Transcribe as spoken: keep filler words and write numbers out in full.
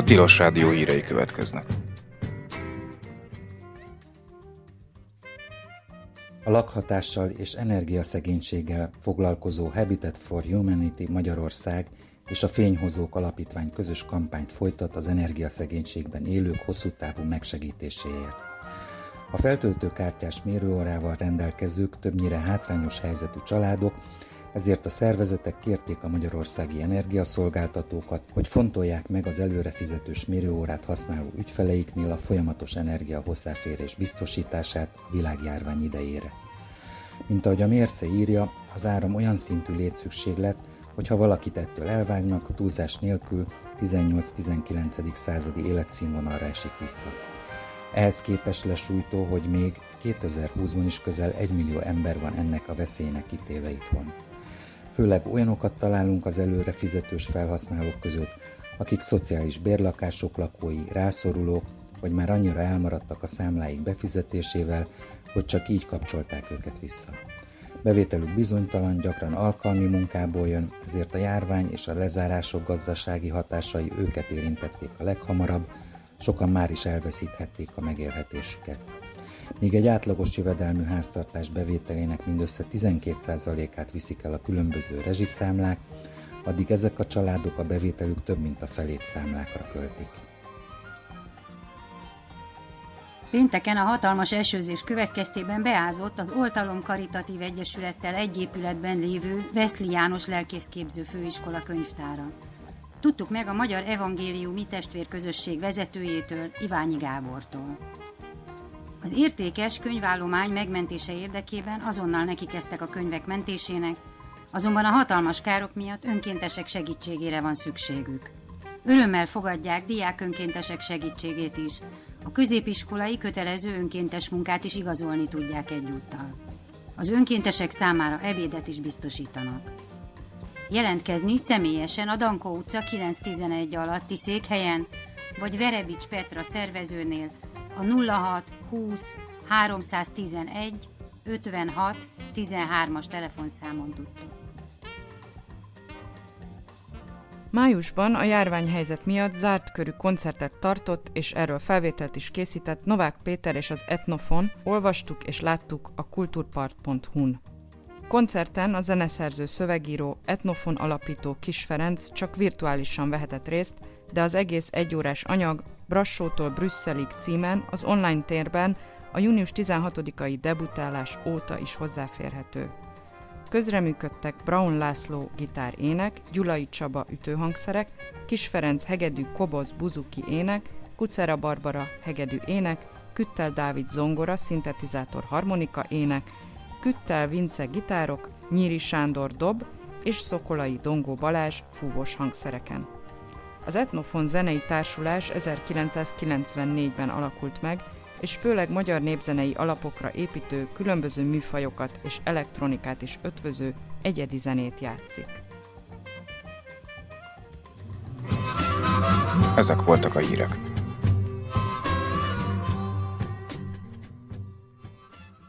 Tilos Rádió hírei következnek. A lakhatással és energiaszegénységgel foglalkozó Habitat for Humanity Magyarország és a Fényhozók Alapítvány közös kampányt folytat az energiaszegénységben élők hosszú távú megsegítéséért. A feltöltőkártyás mérőórával rendelkezők többnyire hátrányos helyzetű családok, ezért a szervezetek kérték a magyarországi energiaszolgáltatókat, hogy fontolják meg az előrefizetős mérőórát használó ügyfeleiknél a folyamatos energia hozzáférés biztosítását a világjárvány idejére. Mint ahogy a mérce írja, az áram olyan szintű létszükséglet, hogy ha valakit ettől elvágnak, túlzás nélkül tizennyolc-tizenkilencedik századi életszínvonalra esik vissza. Ehhez képest lesújtó, hogy még kétezer-húszban is közel egymillió ember van ennek a veszélynek kitéve itthon. Főleg olyanokat találunk az előre fizetős felhasználók között, akik szociális bérlakások lakói, rászorulók, vagy már annyira elmaradtak a számláik befizetésével, hogy csak így kapcsolták őket vissza. Bevételük bizonytalan, gyakran alkalmi munkából jön, ezért a járvány és a lezárások gazdasági hatásai őket érintették a leghamarabb, sokan már is elveszíthették a megélhetésüket. Míg egy átlagos jövedelmű háztartás bevételének mindössze tizenkét százalékát viszik el a különböző rezsiszámlák, addig ezek a családok a bevételük több mint a felét számlákra költik. Pénteken a hatalmas esőzés következtében beázott az Oltalom Karitatív Egyesülettel egy épületben lévő Veszli János Lelkészképző Főiskola könyvtára. Tudtuk meg a Magyar Evangéliumi Testvérközösség vezetőjétől, Iványi Gábortól. Az értékes könyvállomány megmentése érdekében azonnal nekikezdtek a könyvek mentésének, azonban a hatalmas károk miatt önkéntesek segítségére van szükségük. Örömmel fogadják diák önkéntesek segítségét is. A középiskolai kötelező önkéntes munkát is igazolni tudják egyúttal. Az önkéntesek számára ebédet is biztosítanak. Jelentkezni személyesen a Dankó utca kilenc tizenegy alatti székhelyen, vagy Verebics Petra szervezőnél a nulla hat húsz háromszáztizenegy ötvenhat tizenhármas telefonszámon tudtok. Májusban a járványhelyzet miatt zárt körű koncertet tartott, és erről felvételt is készített Novák Péter és az Etnofon, olvastuk és láttuk a kulturpart pont hu-n. Koncerten a zeneszerző, szövegíró, Etnofon alapító Kiss Ferenc csak virtuálisan vehetett részt, de az egész egyórás anyag Brassótól Brüsszelig címen az online térben a június tizenhatodikai debutálás óta is hozzáférhető. Közreműködtek Braun László gitár-ének, Gyulai Csaba ütőhangszerek, Kiss Ferenc hegedű, koboz, buzuki ének, Kucera Barbara hegedű ének, Küttel Dávid zongora, szintetizátor, harmonika ének, Küttel Vince gitárok, Nyíri Sándor dob és Szokolai Dongó Balázs fúvós hangszereken. Az Etnofon zenei társulás ezerkilencszázkilencvennégyben alakult meg, és főleg magyar népzenei alapokra építő, különböző műfajokat és elektronikát is ötvöző egyedi zenét játszik. Ezek voltak a hírek.